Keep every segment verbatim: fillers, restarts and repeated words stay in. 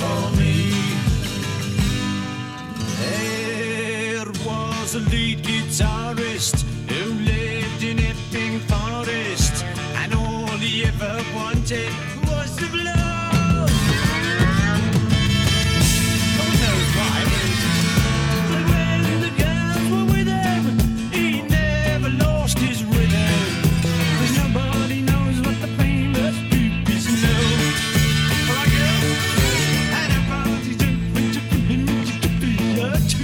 for me. There was a lead guitarist who lived in Epping Forest, and all he ever wanted was to blow. Oh, knows why. But when the girls were with him, he never lost his rhythm. 'Cause nobody knows what the famous groupies know. Like you, and a party jumping to him to be a two.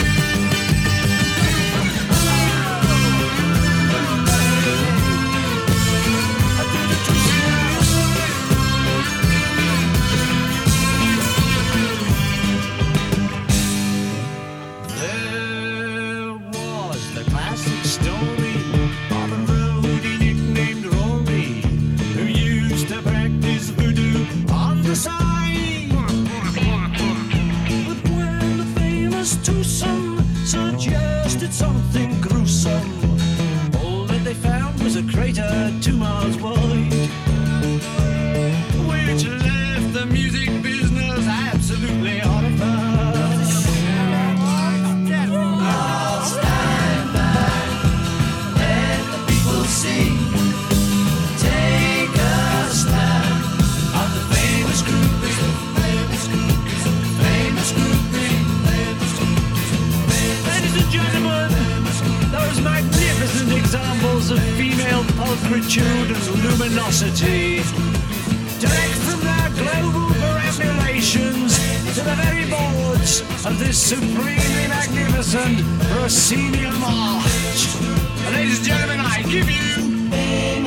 There was the classic story of a roadie nicknamed Rory, who used to practice voodoo on the side. But when the famous twosome suggested something gruesome, all that they found was a crater two miles wide, which left the music business absolutely horrified. I'll stand back, let the people sing. Take a stand of the famous groupies, the famous groupies, the famous groupies, famous groupies. Ladies and gentlemen, those magnificent examples of female pulchritude and luminosity, direct from their global perambulations to the very boards of this supremely magnificent proscenium arch. Ladies and gentlemen, I give you